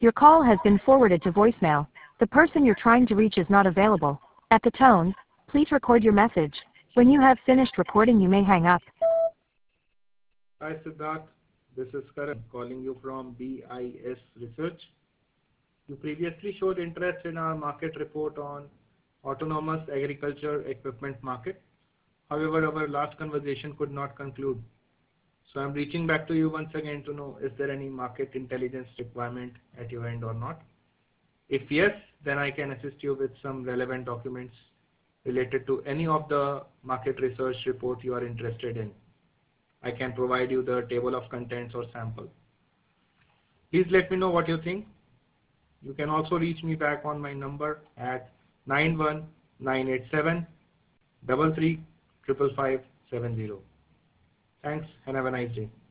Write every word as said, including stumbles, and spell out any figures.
Your call has been forwarded to voicemail. The person you're trying to reach is not available. At the tone, please record your message. When you have finished recording, you may hang up. Hi Siddharth, this is Karan calling you from B I S Research. You previously showed interest in our market report on autonomous agriculture equipment market. However, our last conversation could not conclude. So I'm reaching back to you once again to know, is there any market intelligence requirement at your end or not? If yes, then I can assist you with some relevant documents related to any of the market research report you are interested in. I can provide you the table of contents or sample. Please let me know what you think. You can also reach me back on my number at nine one nine eight seven, three three five five seven zero. Thanks and have a nice day.